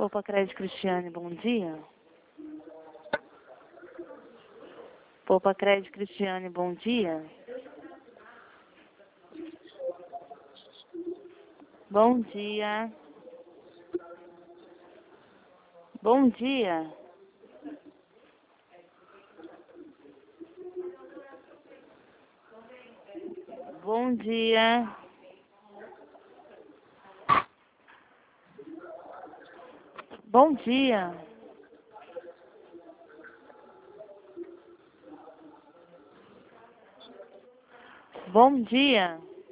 Poupa Crédito Cristiane, bom dia. Poupa Crédito Cristiane, bom dia. Bom dia. Bom dia. Bom dia. Bom dia. Bom dia.